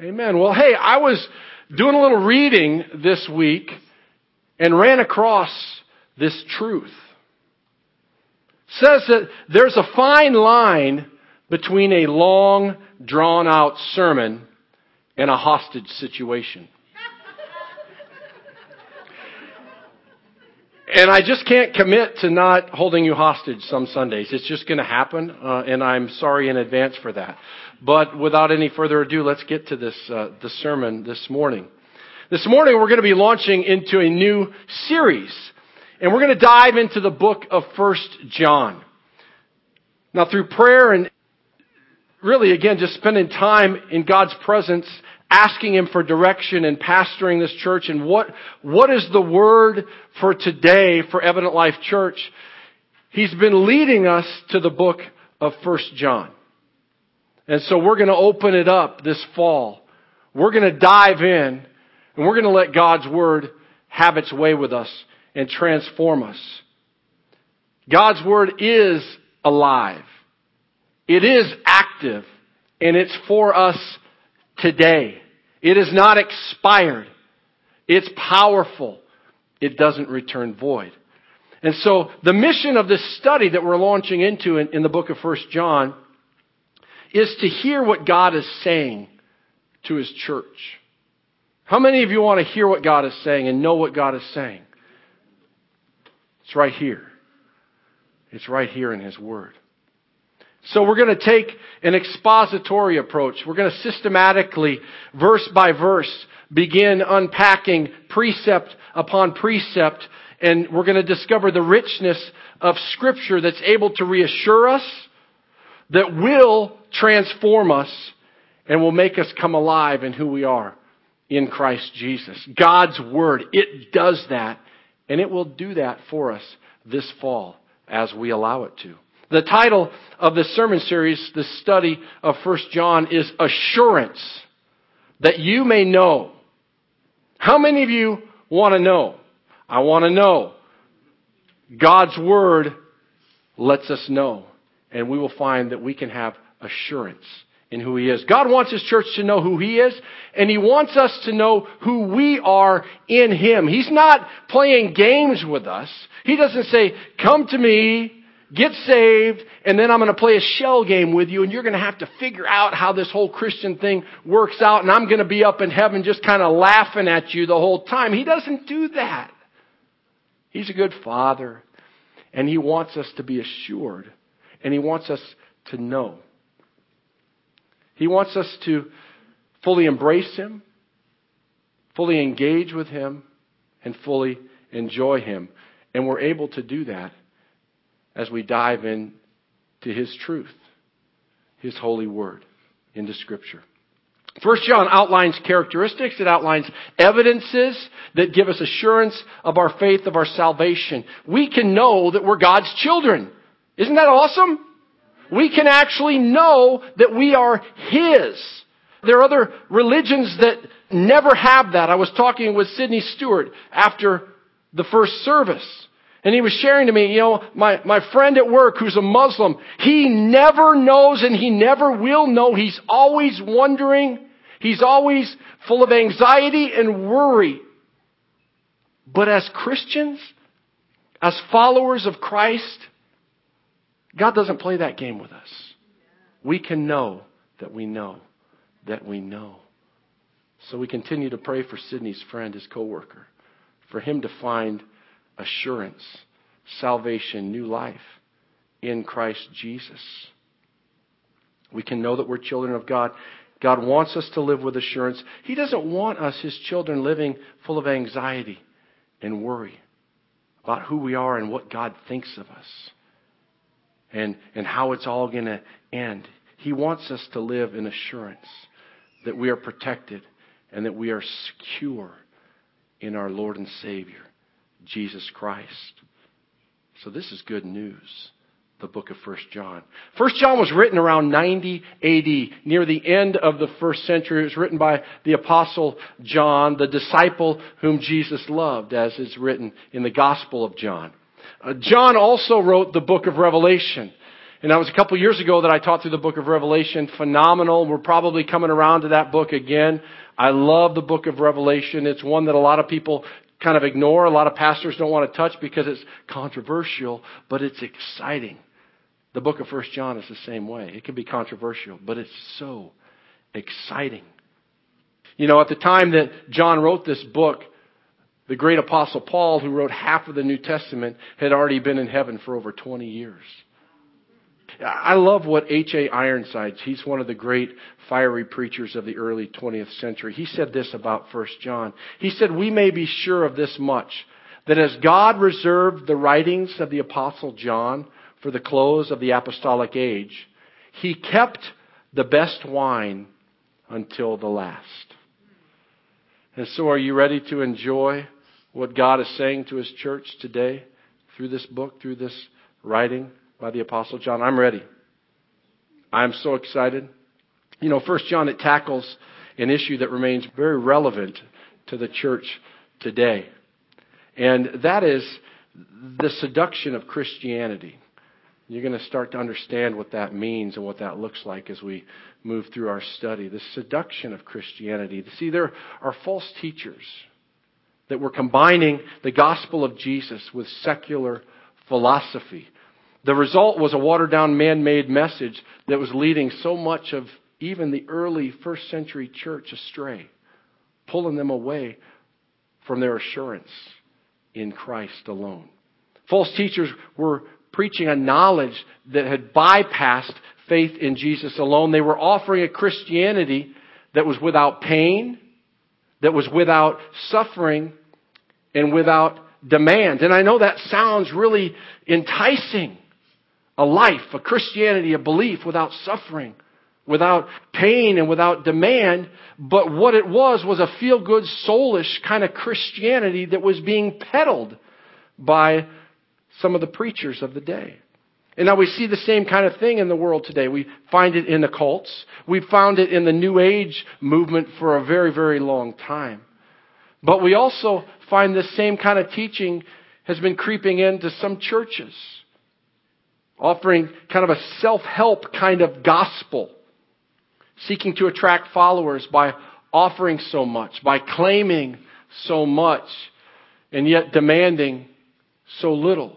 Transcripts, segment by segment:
Amen. Well, hey, I was doing a little reading this week and ran across this truth. It says that there's a fine line between a long, drawn-out sermon and a hostage situation. And I just can't commit to not holding you hostage some Sundays. It's just going to happen, and I'm sorry in advance for that. But without any further ado, let's get to this the sermon this morning. This morning we're going to be launching into a new series, and we're going to dive into the book of 1 John. Now, through prayer and really, again, just spending time in God's presence, asking Him for direction and pastoring this church and what is the word for today for Evident Life Church, He's been leading us to the book of 1 John. And so we're going to open it up this fall. We're going to dive in and we're going to let God's word have its way with us and transform us. God's word is alive. It is active, and it's for us today. It is not expired. It's powerful. It doesn't return void. And so the mission of this study that we're launching into in the book of 1 John is to hear what God is saying to His church. How many of you want to hear what God is saying and know what God is saying? It's right here. It's right here in His Word. So we're going to take an expository approach. We're going to systematically, verse by verse, begin unpacking precept upon precept. And we're going to discover the richness of Scripture that's able to reassure us, that will transform us, and will make us come alive in who we are in Christ Jesus. God's Word, it does that, and it will do that for us this fall as we allow it to. The title of this sermon series, this study of 1 John, is Assurance, that you may know. How many of you want to know? I want to know. God's Word lets us know, and we will find that we can have assurance in who He is. God wants His church to know who He is, and He wants us to know who we are in Him. He's not playing games with us. He doesn't say, come to me, get saved, and then I'm going to play a shell game with you, and you're going to have to figure out how this whole Christian thing works out, and I'm going to be up in heaven just kind of laughing at you the whole time. He doesn't do that. He's a good Father, and He wants us to be assured, and He wants us to know. He wants us to fully embrace Him, fully engage with Him, and fully enjoy Him. And we're able to do that as we dive into His truth, His holy word, into Scripture. 1 John outlines characteristics, it outlines evidences that give us assurance of our faith, of our salvation. We can know that we're God's children. Isn't that awesome? We can actually know that we are His. There are other religions that never have that. I was talking with Sidney Stewart after the first service. And he was sharing to me, my friend at work who's a Muslim, he never knows and he never will know. He's always wondering. He's always full of anxiety and worry. But as Christians, as followers of Christ, God doesn't play that game with us. We can know that we know that we know. So we continue to pray for Sidney's friend, his coworker, for him to find assurance, salvation, new life in Christ Jesus. We can know that we're children of God. God wants us to live with assurance. He doesn't want us, His children, living full of anxiety and worry about who we are and what God thinks of us and how it's all going to end. He wants us to live in assurance that we are protected and that we are secure in our Lord and Savior, Jesus Christ. So this is good news, the book of 1 John. 1 John was written around 90 AD, near the end of the first century. It was written by the Apostle John, the disciple whom Jesus loved, as is written in the Gospel of John. John also wrote the book of Revelation. And that was a couple years ago that I taught through the book of Revelation. Phenomenal. We're probably coming around to that book again. I love the book of Revelation. It's one that a lot of people kind of ignore. A lot of pastors don't want to touch because it's controversial, but it's exciting. The book of 1 John is the same way. It can be controversial, but it's so exciting. You know, at the time that John wrote this book, the great apostle Paul, who wrote half of the New Testament, had already been in heaven for over 20 years. I love what H.A. Ironside, he's one of the great fiery preachers of the early 20th century. He said this about 1 John. He said, "We may be sure of this much, that as God reserved the writings of the apostle John for the close of the apostolic age, he kept the best wine until the last." And so are you ready to enjoy what God is saying to His church today through this book, through this writing by the Apostle John? I'm ready. I'm so excited. You know, 1 John, it tackles an issue that remains very relevant to the church today. And that is the seduction of Christianity. You're going to start to understand what that means and what that looks like as we move through our study. The seduction of Christianity. See, there are false teachers that were combining the gospel of Jesus with secular philosophy. The result was a watered-down man-made message that was leading so much of even the early first century church astray, pulling them away from their assurance in Christ alone. False teachers were preaching a knowledge that had bypassed faith in Jesus alone. They were offering a Christianity that was without pain, that was without suffering, and without demand. And I know that sounds really enticing. A life, a Christianity, a belief without suffering, without pain, and without demand. But what it was a feel-good, soulish kind of Christianity that was being peddled by some of the preachers of the day. And now we see the same kind of thing in the world today. We find it in the cults. We found it in the New Age movement for a very, very long time. But we also find the same kind of teaching has been creeping into some churches, offering kind of a self-help kind of gospel, seeking to attract followers by offering so much, by claiming so much, and yet demanding so little.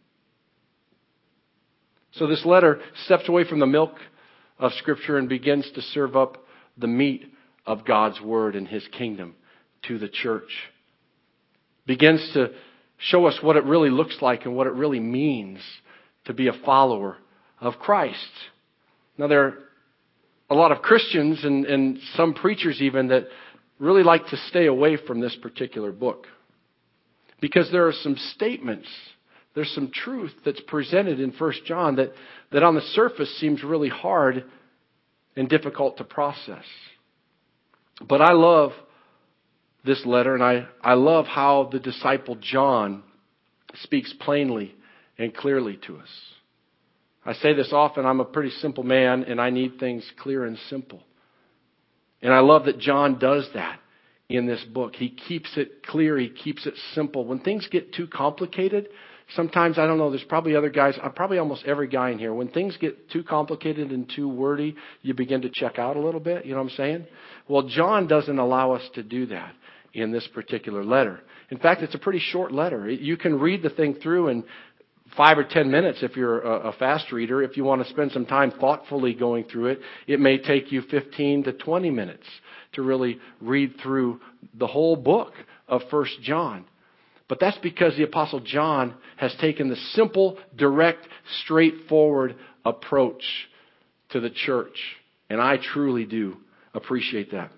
So this letter steps away from the milk of Scripture and begins to serve up the meat of God's Word and His kingdom to the church. Begins to show us what it really looks like and what it really means to be a follower of Christ. Now, there are a lot of Christians and some preachers even that really like to stay away from this particular book, because there are some statements, there's some truth that's presented in 1 John that on the surface seems really hard and difficult to process. But I love this letter, and I love how the disciple John speaks plainly and clearly to us. I say this often, I'm a pretty simple man, and I need things clear and simple. And I love that John does that in this book. He keeps it clear, he keeps it simple. When things get too complicated, sometimes, I don't know, there's probably other guys, probably almost every guy in here, when things get too complicated and too wordy, you begin to check out a little bit, you know what I'm saying? Well, John doesn't allow us to do that in this particular letter. In fact, it's a pretty short letter. You can read the thing through in 5 or 10 minutes if you're a fast reader. If you want to spend some time thoughtfully going through it, it may take you 15 to 20 minutes to really read through the whole book of 1 John. But that's because the Apostle John has taken the simple, direct, straightforward approach to the church. And I truly do appreciate that.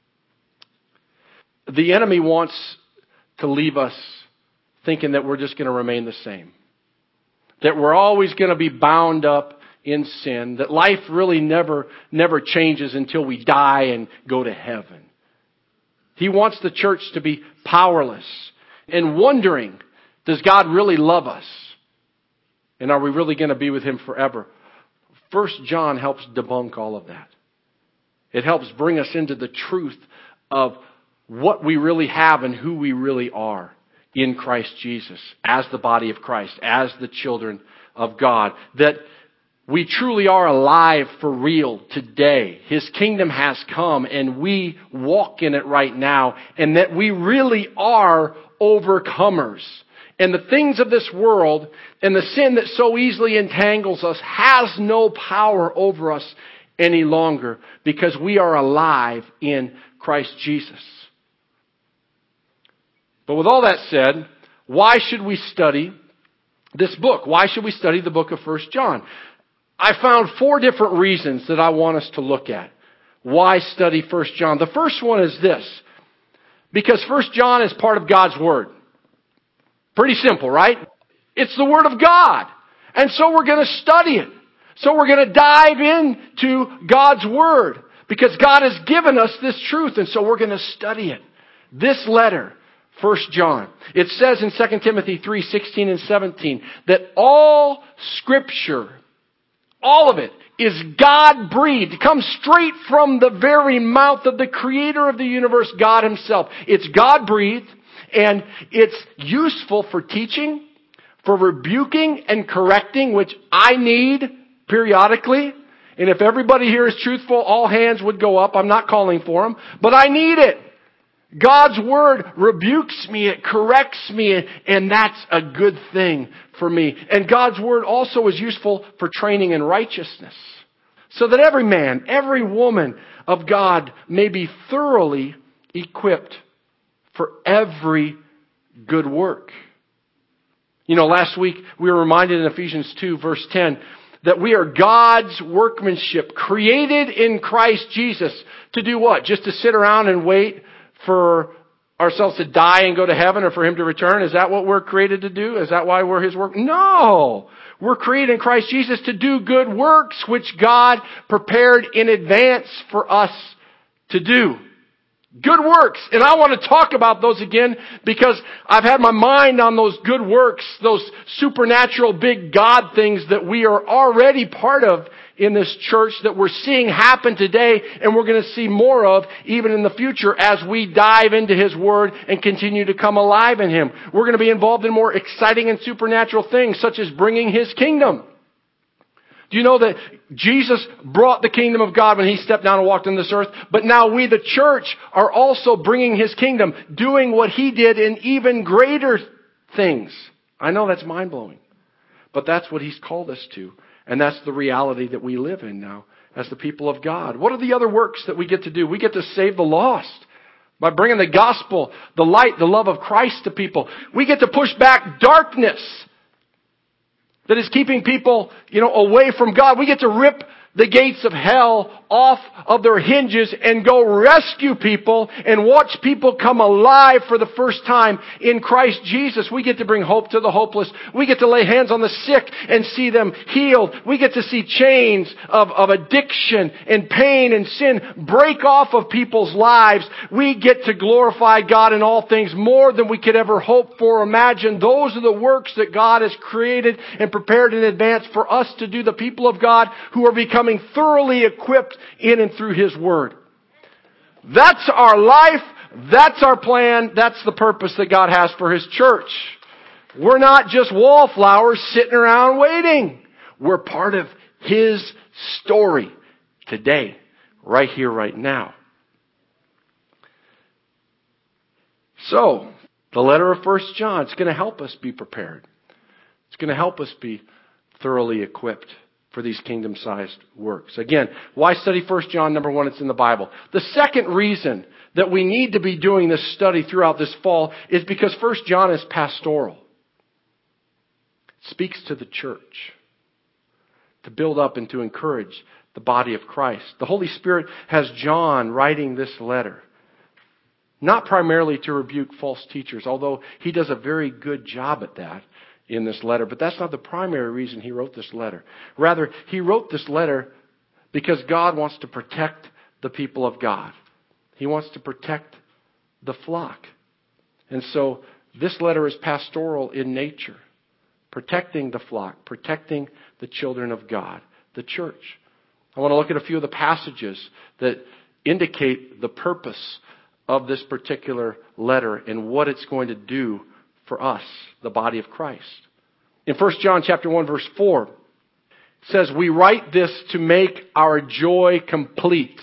The enemy wants to leave us thinking that we're just going to remain the same, that we're always going to be bound up in sin, that life really never changes until we die and go to heaven. He wants the church to be powerless and wondering, does God really love us? And are we really going to be with Him forever? 1 John helps debunk all of that. It helps bring us into the truth of what we really have and who we really are in Christ Jesus, as the body of Christ, as the children of God. That we truly are alive for real today. His kingdom has come and we walk in it right now, and that we really are overcomers. And the things of this world and the sin that so easily entangles us has no power over us any longer, because we are alive in Christ Jesus. But with all that said, why should we study this book? Why should we study the book of 1 John? I found 4 different reasons that I want us to look at. Why study 1 John? The first one is this. Because 1 John is part of God's Word. Pretty simple, right? It's the Word of God. And so we're going to study it. So we're going to dive into God's Word. Because God has given us this truth, and so we're going to study it. This letter, 1 John, it says in 2 Timothy 3:16 and 17, that all Scripture, all of it, is God-breathed. It comes straight from the very mouth of the Creator of the universe, God Himself. It's God-breathed, and it's useful for teaching, for rebuking and correcting, which I need periodically. And if everybody here is truthful, all hands would go up. I'm not calling for them, but I need it. God's Word rebukes me, it corrects me, and that's a good thing for me. And God's Word also is useful for training in righteousness, so that every man, every woman of God may be thoroughly equipped for every good work. You know, last week we were reminded in Ephesians 2, verse 10, that we are God's workmanship, created in Christ Jesus to do what? Just to sit around and wait for ourselves to die and go to heaven, or for Him to return? Is that what we're created to do? Is that why we're His work? No! We're created in Christ Jesus to do good works, which God prepared in advance for us to do. Good works. And I want to talk about those again, because I've had my mind on those good works, those supernatural big God things that we are already part of in this church, that we're seeing happen today, and we're going to see more of even in the future as we dive into His Word and continue to come alive in Him. We're going to be involved in more exciting and supernatural things, such as bringing His kingdom. Do you know that Jesus brought the kingdom of God when He stepped down and walked on this earth? But now we, the church, are also bringing His kingdom, doing what He did in even greater things. I know that's mind-blowing, but that's what He's called us to. And that's the reality that we live in now as the people of God. What are the other works that we get to do? We get to save the lost by bringing the gospel, the light, the love of Christ to people. We get to push back darkness that is keeping people, away from God. We get to rip the gates of hell off of their hinges and go rescue people and watch people come alive for the first time in Christ Jesus. We get to bring hope to the hopeless. We get to lay hands on the sick and see them healed. We get to see chains of addiction and pain and sin break off of people's lives. We get to glorify God in all things more than we could ever hope for or imagine. Those are the works that God has created and prepared in advance for us to do, the people of God who are becoming thoroughly equipped in and through His Word. That's our life. That's our plan. That's the purpose that God has for His church. We're not just wallflowers sitting around waiting. We're part of His story today, right here, right now. So, the letter of 1 John, it's going to help us be prepared. It's going to help us be thoroughly equipped for these kingdom-sized works. Again, why study 1 John? Number one, it's in the Bible. The second reason that we need to be doing this study throughout this fall is because 1 John is pastoral. It speaks to the church to build up and to encourage the body of Christ. The Holy Spirit has John writing this letter, not primarily to rebuke false teachers, although he does a very good job at that in this letter. But that's not the primary reason he wrote this letter. Rather, he wrote this letter because God wants to protect the people of God. He wants to protect the flock. And so this letter is pastoral in nature, protecting the flock, protecting the children of God, the church. I want to look at a few of the passages that indicate the purpose of this particular letter and what it's going to do for us, the body of Christ. In 1 John chapter 1, verse 4, says, we write this to make our joy complete.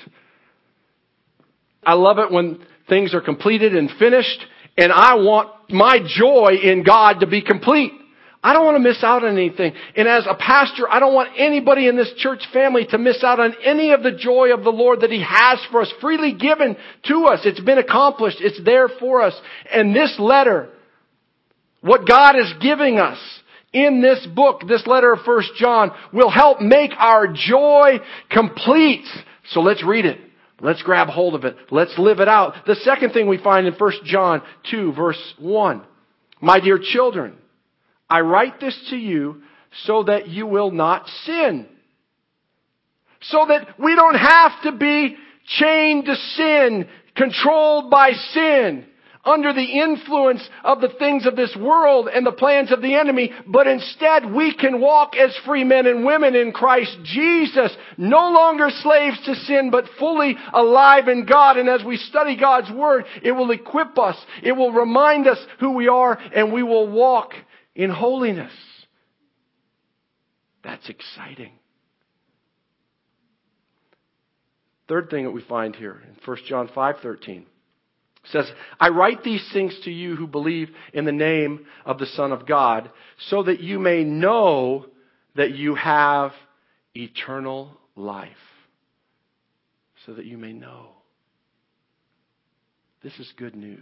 I love it when things are completed and finished, and I want my joy in God to be complete. I don't want to miss out on anything. And as a pastor, I don't want anybody in this church family to miss out on any of the joy of the Lord that He has for us, freely given to us. It's been accomplished. It's there for us. And this letter, what God is giving us in this book, this letter of 1 John, will help make our joy complete. So let's read it. Let's grab hold of it. Let's live it out. The second thing we find in 1 John 2, verse 1. My dear children, I write this to you so that you will not sin. So that we don't have to be chained to sin, controlled by sin, under the influence of the things of this world and the plans of the enemy, but instead we can walk as free men and women in Christ Jesus, no longer slaves to sin, but fully alive in God. And as we study God's Word, it will equip us, it will remind us who we are, and we will walk in holiness. That's exciting. Third thing that we find here in 1 John 5:13. Says, I write these things to you who believe in the name of the Son of God, so that you may know that you have eternal life. So that you may know. This is good news.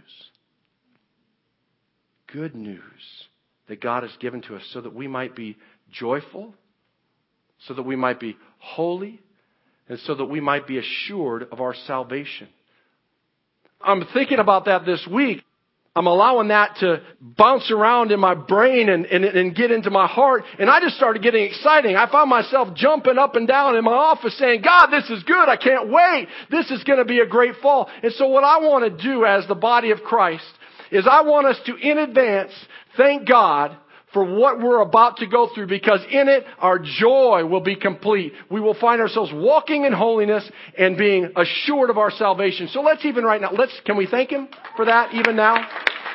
Good news that God has given to us so that we might be joyful, so that we might be holy, and so that we might be assured of our salvation. I'm thinking about that this week. I'm allowing that to bounce around in my brain and get into my heart. And I just started getting excited. I found myself jumping up and down in my office saying, God, this is good. I can't wait. This is going to be a great fall. And so what I want to do as the body of Christ is I want us to, in advance, thank God for what we're about to go through, because in it, our joy will be complete. We will find ourselves walking in holiness and being assured of our salvation. So let's even right now, can we thank Him for that even now?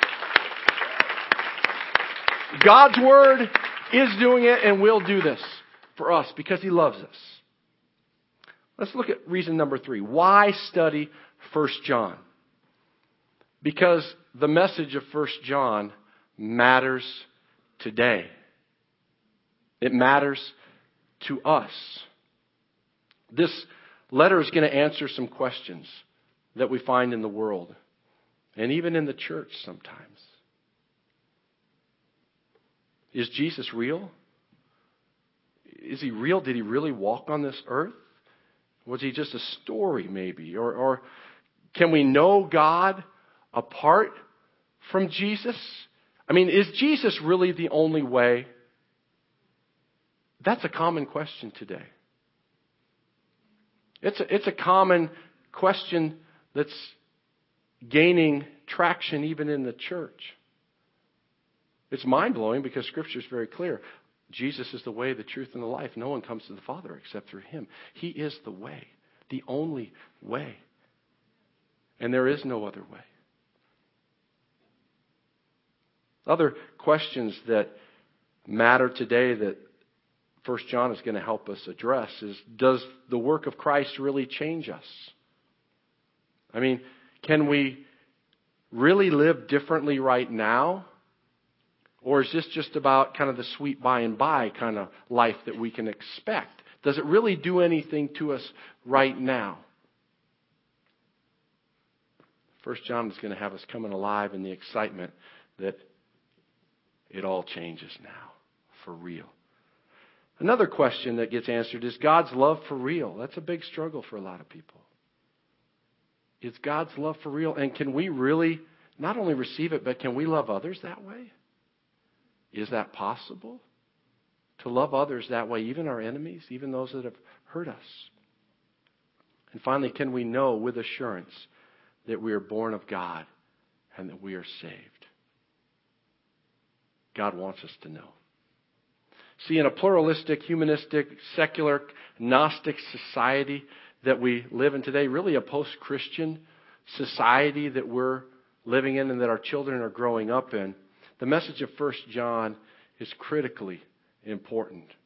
God's Word is doing it and will do this for us because He loves us. Let's look at reason number 3. Why study 1 John? Because the message of 1 John matters today. It matters to us. This letter is going to answer some questions that we find in the world and even in the church sometimes. Is Jesus real? Is He real? Did He really walk on this earth? Was He just a story maybe? Or can we know God apart from Jesus? I mean, is Jesus really the only way? That's a common question today. It's a common question that's gaining traction even in the church. It's mind-blowing because Scripture is very clear. Jesus is the way, the truth, and the life. No one comes to the Father except through Him. He is the way, the only way. And there is no other way. Other questions that matter today that 1 John is going to help us address is, does the work of Christ really change us? I mean, can we really live differently right now? Or is this just about kind of the sweet by and by kind of life that we can expect? Does it really do anything to us right now? 1 John is going to have us coming alive in the excitement that it all changes now, for real. Another question that gets answered is God's love for real? That's a big struggle for a lot of people. Is God's love for real? And can we really not only receive it, but can we love others that way? Is that possible? To love others that way, even our enemies, even those that have hurt us? And finally, can we know with assurance that we are born of God and that we are saved? God wants us to know. See, in a pluralistic, humanistic, secular, Gnostic society that we live in today, really a post-Christian society that we're living in and that our children are growing up in, the message of 1 John is critically important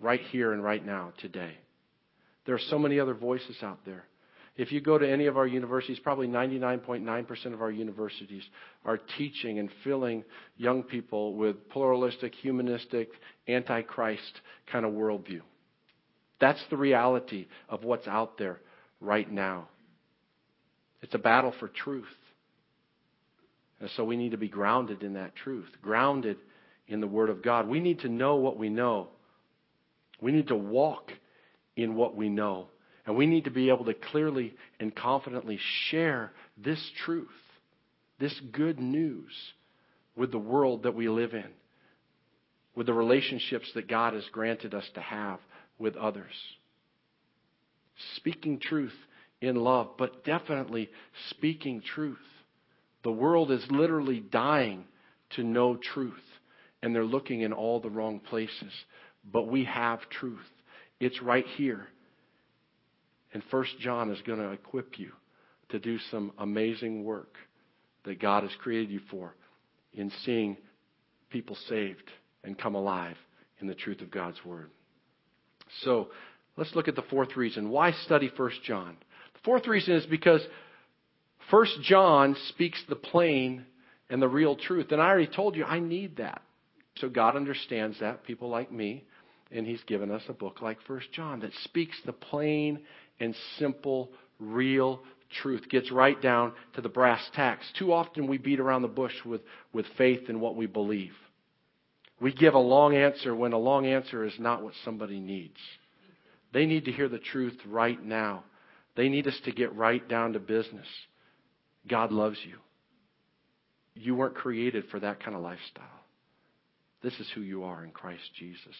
right here and right now, today. There are so many other voices out there. If you go to any of our universities, probably 99.9% of our universities are teaching and filling young people with pluralistic, humanistic, anti-Christ kind of worldview. That's the reality of what's out there right now. It's a battle for truth. And so we need to be grounded in that truth, grounded in the Word of God. We need to know what we know. We need to walk in what we know. And we need to be able to clearly and confidently share this truth, this good news with the world that we live in, with the relationships that God has granted us to have with others. Speaking truth in love, but definitely speaking truth. The world is literally dying to know truth, and they're looking in all the wrong places. But we have truth. It's right here. And 1 John is going to equip you to do some amazing work that God has created you for in seeing people saved and come alive in the truth of God's Word. So let's look at the fourth reason. Why study 1 John? The fourth reason is because 1 John speaks the plain and the real truth. And I already told you I need that. So God understands that, people like me, and He's given us a book like 1 John that speaks the plain and simple, real truth. Gets right down to the brass tacks. Too often we beat around the bush with faith in what we believe. We give a long answer when a long answer is not what somebody needs. They need to hear the truth right now. They need us to get right down to business. God loves you. You weren't created for that kind of lifestyle. This is who you are in Christ Jesus.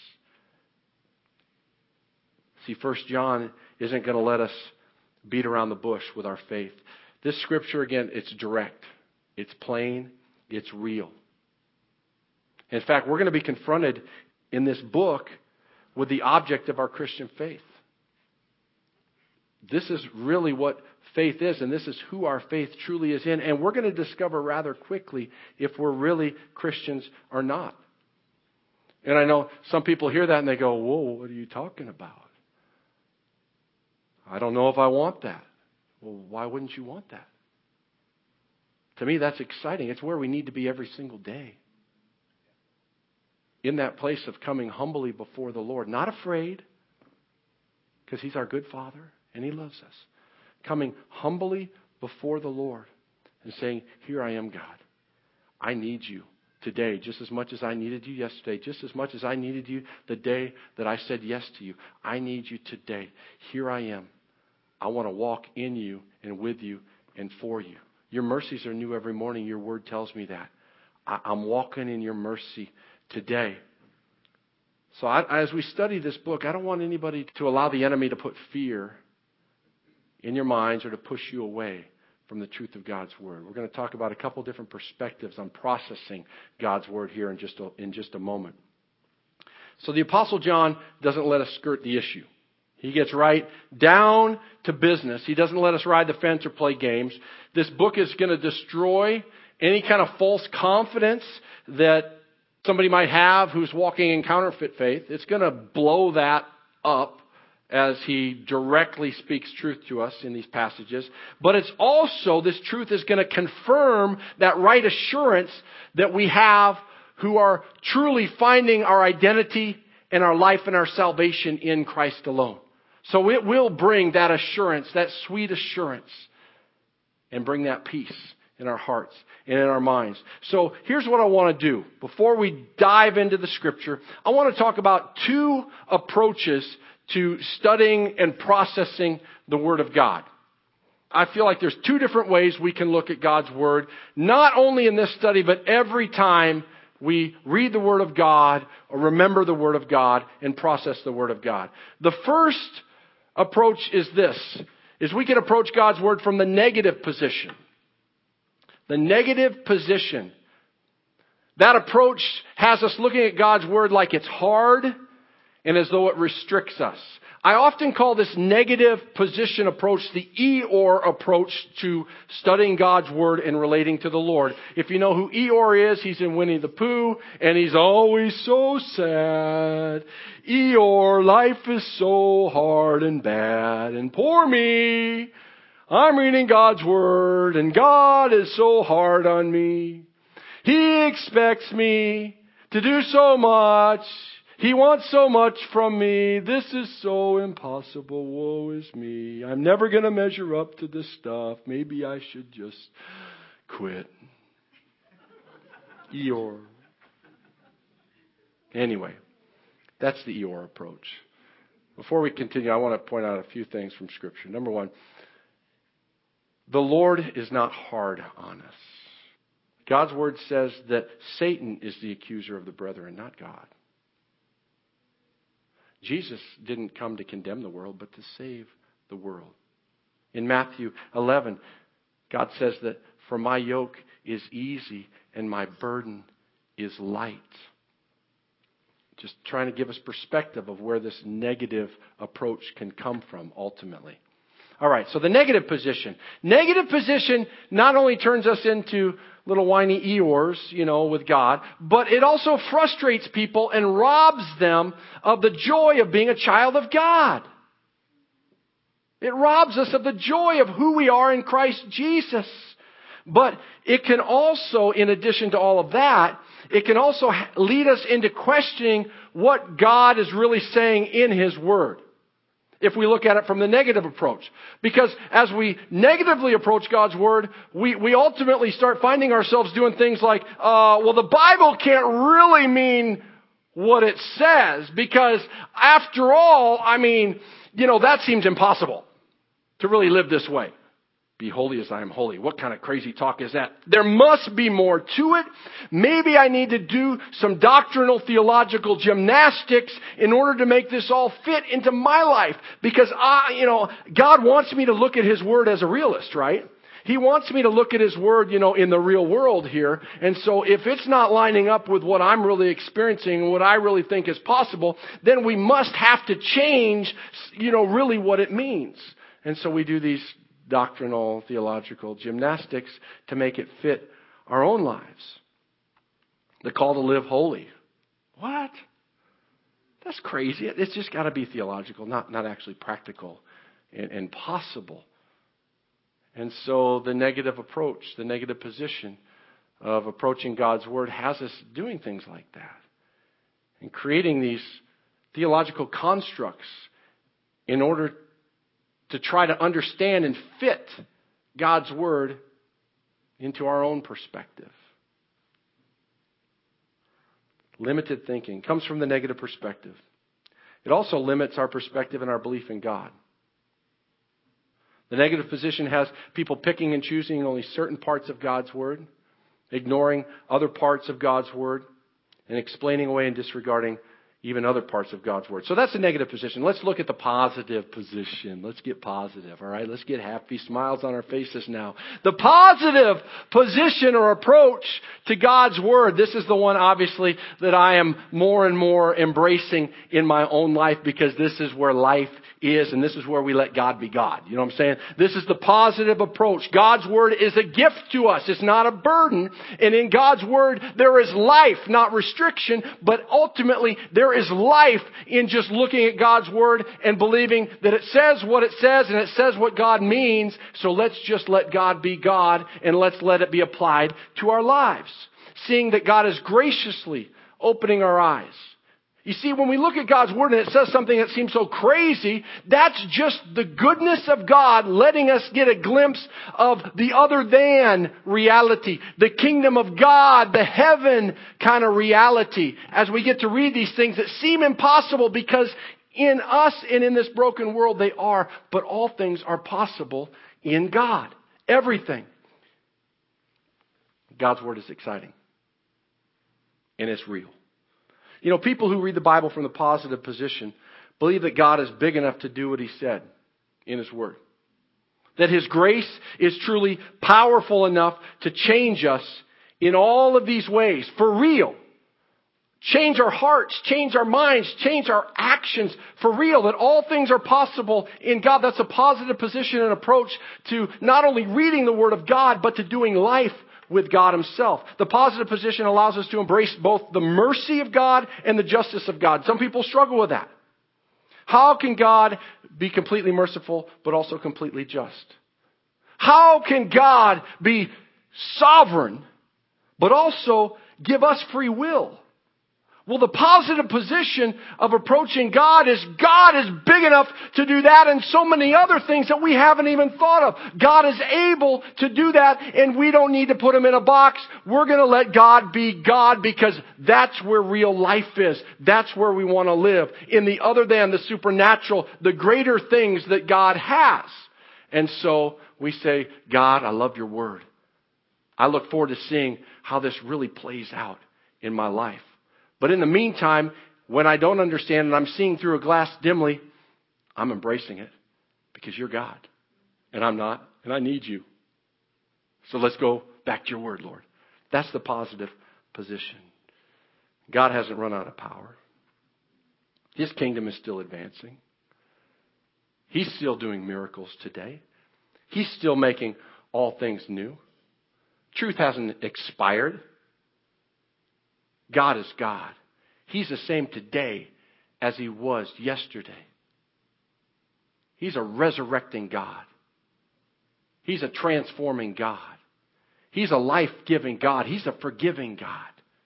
See, 1 John isn't going to let us beat around the bush with our faith. This scripture, again, it's direct. It's plain. It's real. In fact, we're going to be confronted in this book with the object of our Christian faith. This is really what faith is, and this is who our faith truly is in. And we're going to discover rather quickly if we're really Christians or not. And I know some people hear that and they go, whoa, what are you talking about? I don't know if I want that. Well, why wouldn't you want that? To me, that's exciting. It's where we need to be every single day. In that place of coming humbly before the Lord. Not afraid, because He's our good Father and He loves us. Coming humbly before the Lord and saying, here I am, God. I need you today just as much as I needed you yesterday, just as much as I needed you the day that I said yes to you. I need you today. Here I am. I want to walk in you and with you and for you. Your mercies are new every morning. Your word tells me that. I'm walking in your mercy today. So as we study this book, I don't want anybody to allow the enemy to put fear in your minds or to push you away from the truth of God's Word. We're going to talk about a couple different perspectives on processing God's Word here in just a moment. So the Apostle John doesn't let us skirt the issue. He gets right down to business. He doesn't let us ride the fence or play games. This book is going to destroy any kind of false confidence that somebody might have who's walking in counterfeit faith. It's going to blow that up as he directly speaks truth to us in these passages. But it's also, this truth is going to confirm that right assurance that we have who are truly finding our identity and our life and our salvation in Christ alone. So it will bring that assurance, that sweet assurance, and bring that peace in our hearts and in our minds. So here's what I want to do. Before we dive into the Scripture, I want to talk about two approaches to studying and processing the Word of God. I feel like there's two different ways we can look at God's Word, not only in this study, but every time we read the Word of God or remember the Word of God and process the Word of God. The first approach is this, is we can approach God's Word from the negative position. The negative position. That approach has us looking at God's Word like it's hard and as though it restricts us. I often call this negative position approach the Eeyore approach to studying God's Word and relating to the Lord. If you know who Eeyore is, he's in Winnie the Pooh, and he's always so sad. Eeyore, life is so hard and bad, and poor me. I'm reading God's Word, and God is so hard on me. He expects me to do so much. He wants so much from me. This is so impossible. Woe is me. I'm never going to measure up to this stuff. Maybe I should just quit. Eeyore. Anyway, that's the Eeyore approach. Before we continue, I want to point out a few things from Scripture. Number one, the Lord is not hard on us. God's Word says that Satan is the accuser of the brethren, not God. Jesus didn't come to condemn the world, but to save the world. In Matthew 11, God says that for my yoke is easy and my burden is light. Just trying to give us perspective of where this negative approach can come from ultimately. All right, so the negative position. Negative position not only turns us into little whiny Eeyores, with God, but it also frustrates people and robs them of the joy of being a child of God. It robs us of the joy of who we are in Christ Jesus. But it can also, in addition to all of that, it can also lead us into questioning what God is really saying in His Word. If we look at it from the negative approach. Because as we negatively approach God's Word, we ultimately start finding ourselves doing things like, the Bible can't really mean what it says. Because after all, that seems impossible to really live this way. Be holy as I am holy. What kind of crazy talk is that? There must be more to it. Maybe I need to do some doctrinal theological gymnastics in order to make this all fit into my life. Because God wants me to look at His Word as a realist, right? He wants me to look at His Word, in the real world here. And so if it's not lining up with what I'm really experiencing and what I really think is possible, then we must have to change, really what it means. And so we do these doctrinal, theological gymnastics to make it fit our own lives. The call to live holy. What? That's crazy. It's just got to be theological, not actually practical and possible. And so the negative approach, the negative position of approaching God's Word has us doing things like that. And creating these theological constructs in order to try to understand and fit God's Word into our own perspective. Limited thinking comes from the negative perspective. It also limits our perspective and our belief in God. The negative position has people picking and choosing only certain parts of God's Word, ignoring other parts of God's Word, and explaining away and disregarding even other parts of God's Word. So that's the negative position. Let's look at the positive position. Let's get positive, all right? Let's get happy smiles on our faces now. The positive position or approach to God's Word. This is the one, obviously, that I am more and more embracing in my own life because this is where life is, and this is where we let God be God. You know what I'm saying? This is the positive approach. God's Word is a gift to us. It's not a burden. And in God's Word, there is life, not restriction, but ultimately there is life in just looking at God's Word and believing that it says what it says and it says what God means. So let's just let God be God and let's let it be applied to our lives. Seeing that God is graciously opening our eyes. You see, when we look at God's Word and it says something that seems so crazy, that's just the goodness of God letting us get a glimpse of the other than reality. The kingdom of God, the heaven kind of reality. As we get to read these things that seem impossible because in us and in this broken world they are. But all things are possible in God. Everything. God's Word is exciting. And it's real. You know, people who read the Bible from the positive position believe that God is big enough to do what He said in His Word. That His grace is truly powerful enough to change us in all of these ways, for real. change our hearts, change our minds, change our actions for real, that all things are possible in God. That's a positive position and approach to not only reading the Word of God, but to doing life with God Himself. The positive position allows us to embrace both the mercy of God and the justice of God. Some people struggle with that. How can God be completely merciful, but also completely just? How can God be sovereign, but also give us free will? Well, the positive position of approaching God is big enough to do that and so many other things that we haven't even thought of. God is able to do that, and we don't need to put Him in a box. We're going to let God be God, because that's where real life is. That's where we want to live. In the other than the supernatural, the greater things that God has. And so we say, God, I love your Word. I look forward to seeing how this really plays out in my life. But in the meantime, when I don't understand and I'm seeing through a glass dimly, I'm embracing it, because you're God and I'm not, and I need you. So let's go back to your Word, Lord. That's the positive position. God hasn't run out of power. His kingdom is still advancing. He's still doing miracles today. He's still making all things new. Truth hasn't expired. God is God. He's the same today as He was yesterday. He's a resurrecting God. He's a transforming God. He's a life-giving God. He's a forgiving God.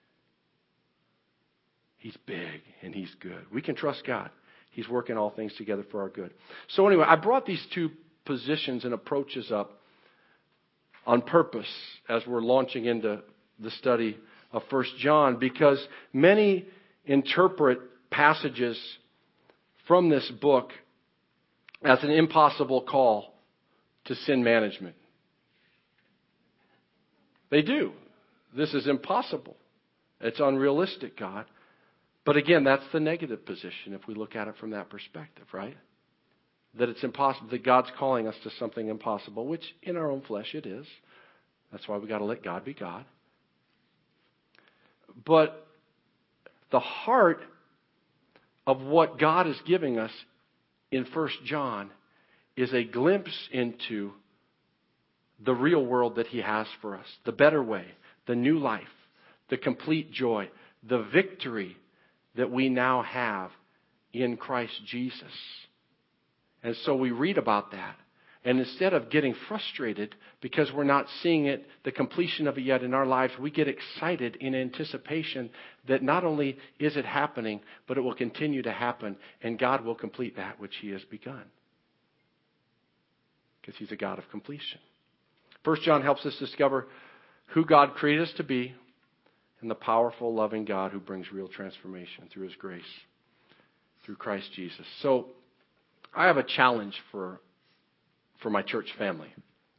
He's big and He's good. We can trust God. He's working all things together for our good. So anyway, I brought these two positions and approaches up on purpose as we're launching into the study of 1 John, because many interpret passages from this book as an impossible call to sin management. They do. This is impossible. It's unrealistic, God. But again, that's the negative position if we look at it from that perspective, right? That it's impossible, that God's calling us to something impossible, which in our own flesh it is. That's why we got to let God be God. But the heart of what God is giving us in 1 John is a glimpse into the real world that He has for us. The better way, the new life, the complete joy, the victory that we now have in Christ Jesus. And so we read about that. And instead of getting frustrated because we're not seeing it, the completion of it yet in our lives, we get excited in anticipation that not only is it happening, but it will continue to happen, and God will complete that which He has begun. Because He's a God of completion. 1 John helps us discover who God created us to be and the powerful, loving God who brings real transformation through His grace, through Christ Jesus. So I have a challenge for my church family.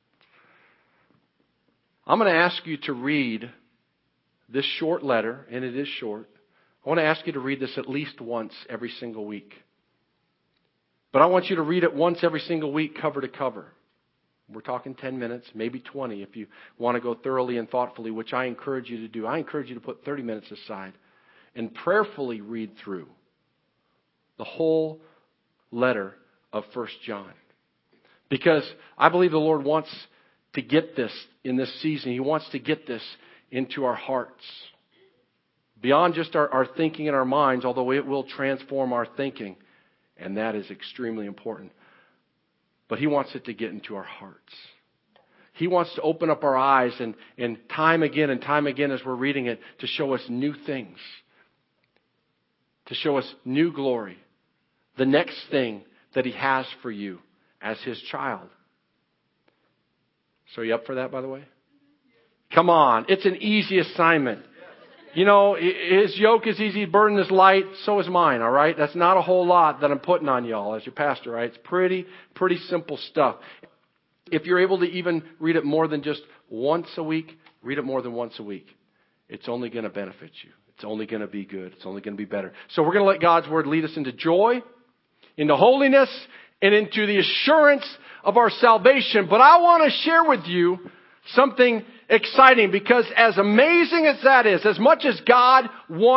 I'm going to ask you to read this short letter, and it is short. I want to ask you to read this at least once every single week. But I want you to read it once every single week, cover to cover. We're talking 10 minutes, maybe 20 if you want to go thoroughly and thoughtfully, which I encourage you to do. I encourage you to put 30 minutes aside and prayerfully read through the whole letter of 1 John. Because I believe the Lord wants to get this in this season. He wants to get this into our hearts. Beyond just our thinking and our minds, although it will transform our thinking. And that is extremely important. But He wants it to get into our hearts. He wants to open up our eyes and time again as we're reading it to show us new things. To show us new glory. The next thing that He has for you as His child. So are you up for that, by the way? Come on. It's an easy assignment. You know, His yoke is easy, His burden is light. So is mine, all right? That's not a whole lot that I'm putting on y'all as your pastor, right? It's pretty simple stuff. If you're able to even read it more than just once a week, read it more than once a week. It's only going to benefit you. It's only going to be good. It's only going to be better. So we're going to let God's Word lead us into joy, into holiness, and into the assurance of our salvation. But I want to share with you something exciting, because as amazing as that is, as much as God wants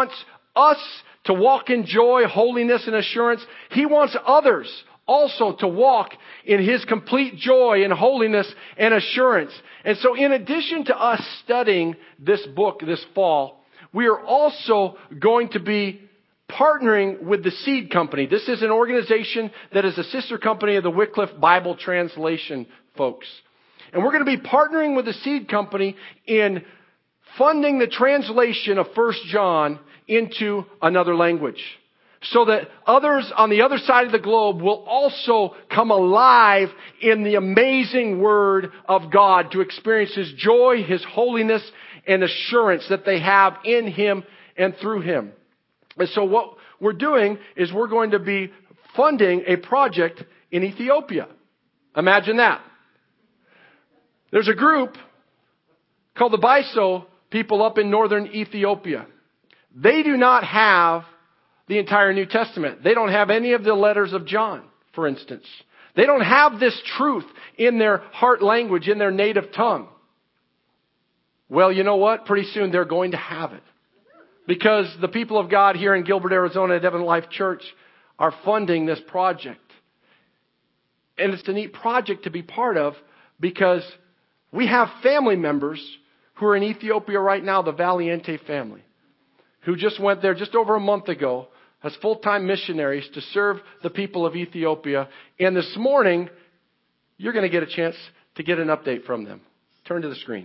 us to walk in joy, holiness, and assurance. He wants others also to walk in His complete joy and holiness and assurance. And so in addition to us studying this book this fall, we are also going to be partnering with the Seed Company. This is an organization that is a sister company of the Wycliffe Bible Translation folks. And we're going to be partnering with the Seed Company in funding the translation of 1 John into another language, so that others on the other side of the globe will also come alive in the amazing Word of God to experience His joy, His holiness, and assurance that they have in Him and through Him. And so what we're doing is we're going to be funding a project in Ethiopia. Imagine that. There's a group called the Baiso people up in northern Ethiopia. They do not have the entire New Testament. They don't have any of the letters of John, for instance. They don't have this truth in their heart language, in their native tongue. Well, you know what? Pretty soon they're going to have it. Because the people of God here in Gilbert, Arizona at Evan Life Church are funding this project. And it's a neat project to be part of because we have family members who are in Ethiopia right now, the Valiente family, who just went there just over a month ago as full-time missionaries to serve the people of Ethiopia. And this morning, you're going to get a chance to get an update from them. Turn to the screen.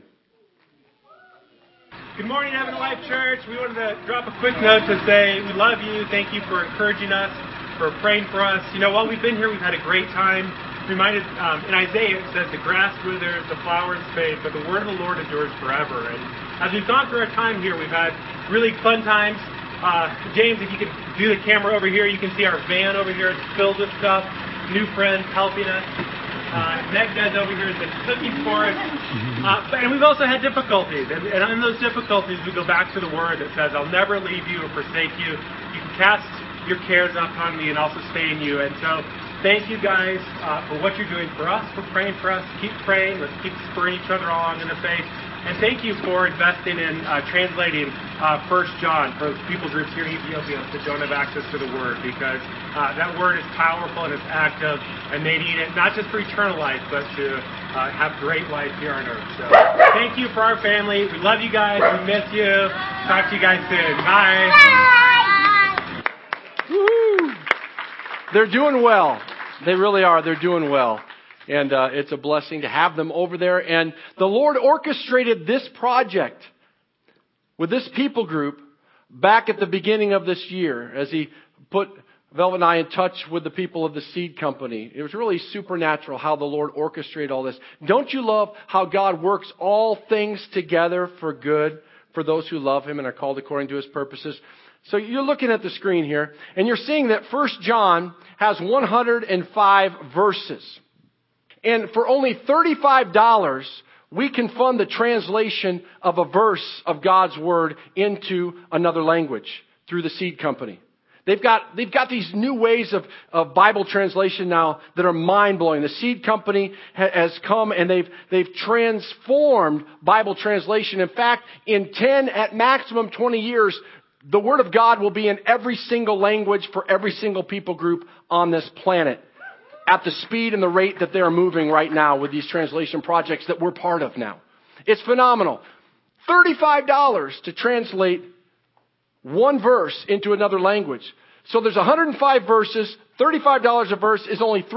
Good morning, Evan Life Church. We wanted to drop a quick note to say we love you. Thank you for encouraging us, for praying for us. You know, while we've been here, we've had a great time. Reminded in Isaiah, it says, the grass withers, the flowers fade, but the word of the Lord endures forever. And as we've gone through our time here, we've had really fun times. James, if you could do the camera over here, you can see our van over here. It's filled with stuff. New friends helping us. Megdad over here has been cooking for us. And we've also had difficulties. And in those difficulties, we go back to the word that says, I'll never leave you or forsake you. You can cast your cares upon me and I'll sustain you. And so thank you guys for what you're doing for us, for praying for us. Keep praying. Let's keep spurring each other along in the faith. And thank you for investing in translating 1 John for people groups here in Ethiopia that don't have access to the Word, because that Word is powerful and it's active, and they need it not just for eternal life, but to have great life here on earth. So thank you for our family. We love you guys. We miss you. Talk to you guys soon. Bye. Woo! They're doing well. They really are. They're doing well. And it's a blessing to have them over there. And the Lord orchestrated this project with this people group back at the beginning of this year as He put Velvet and I in touch with the people of the Seed Company. It was really supernatural how the Lord orchestrated all this. Don't you love how God works all things together for good for those who love Him and are called according to His purposes? So you're looking at the screen here, and you're seeing that 1 John has 105 verses. And for only $35, we can fund the translation of a verse of God's Word into another language through the Seed Company. They've got these new ways of Bible translation now that are mind-blowing. The Seed Company has come and they've transformed Bible translation. In fact, in 10, at maximum 20 years, the Word of God will be in every single language for every single people group on this planet, at the speed and the rate that they're moving right now with these translation projects that we're part of now. It's phenomenal. $35 to translate one verse into another language. So there's 105 verses. $35 a verse is only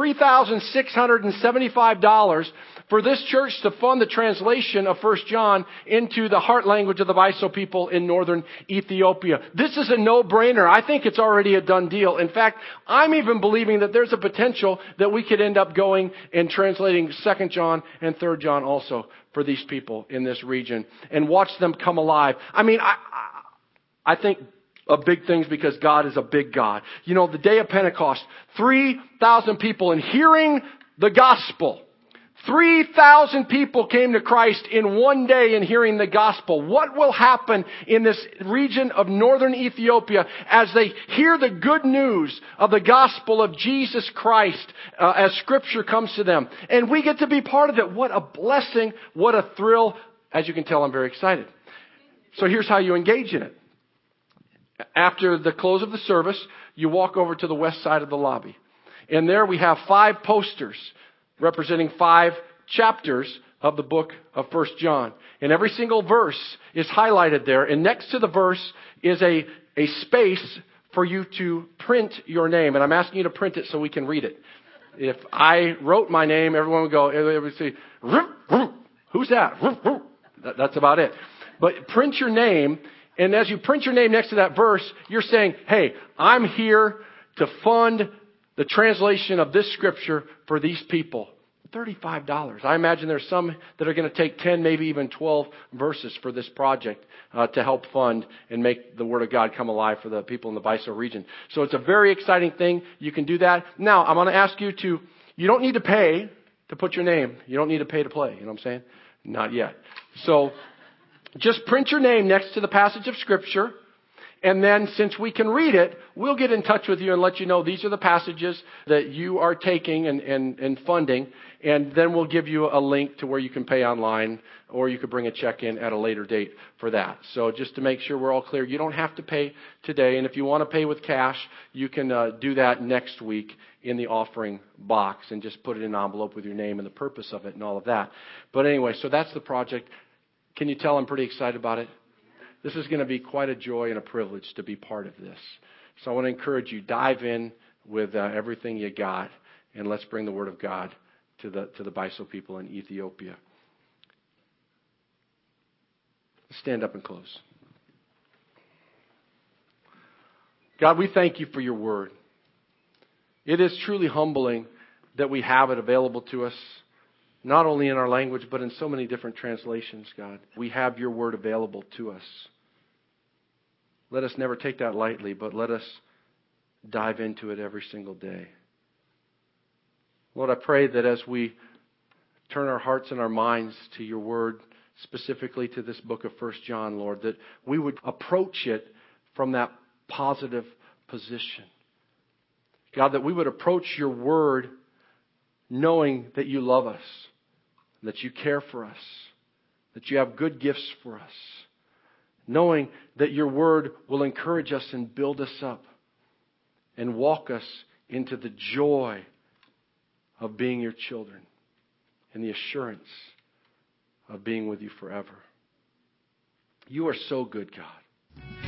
$3,675 for this church to fund the translation of 1 John into the heart language of the Baiso people in northern Ethiopia. This is a no-brainer. I think it's already a done deal. In fact, I'm even believing that there's a potential that we could end up going and translating 2 John and 3 John also for these people in this region and watch them come alive. I mean, I think of big things because God is a big God. You know, the day of Pentecost, 3,000 people, and hearing the gospel. 3,000 people came to Christ in one day in hearing the gospel. What will happen in this region of northern Ethiopia as they hear the good news of the gospel of Jesus Christ as Scripture comes to them? And we get to be part of it. What a blessing. What a thrill. As you can tell, I'm very excited. So here's how you engage in it. After the close of the service, you walk over to the west side of the lobby. And there we have 5 posters representing 5 chapters of the book of 1 John. And every single verse is highlighted there. And next to the verse is a space for you to print your name. And I'm asking you to print it so we can read it. If I wrote my name, everyone would go, everyone would say, who's that? That's about it. But print your name. And as you print your name next to that verse, you're saying, hey, I'm here to fund the translation of this scripture for these people. $35. I imagine there's some that are going to take 10, maybe even 12 verses for this project to help fund and make the Word of God come alive for the people in the Biso region. So it's a very exciting thing. You can do that. Now, I'm going to ask you to, you don't need to pay to put your name. You don't need to pay to play. You know what I'm saying? Not yet. So just print your name next to the passage of Scripture. And then since we can read it, we'll get in touch with you and let you know these are the passages that you are taking and funding. And then we'll give you a link to where you can pay online, or you could bring a check in at a later date for that. So just to make sure we're all clear, you don't have to pay today. And if you want to pay with cash, you can do that next week in the offering box and just put it in an envelope with your name and the purpose of it and all of that. But anyway, so that's the project. Can you tell I'm pretty excited about it? This is going to be quite a joy and a privilege to be part of this. So I want to encourage you, dive in with everything you got, and let's bring the Word of God to the Biso people in Ethiopia. Stand up and close. God, we thank you for your Word. It is truly humbling that we have it available to us, not only in our language, but in so many different translations, God. We have your Word available to us. Let us never take that lightly, but let us dive into it every single day. Lord, I pray that as we turn our hearts and our minds to your Word, specifically to this book of 1 John, Lord, that we would approach it from that positive position. God, that we would approach your Word knowing that you love us, that you care for us, that you have good gifts for us, knowing that your Word will encourage us and build us up and walk us into the joy of being your children and the assurance of being with you forever. You are so good, God.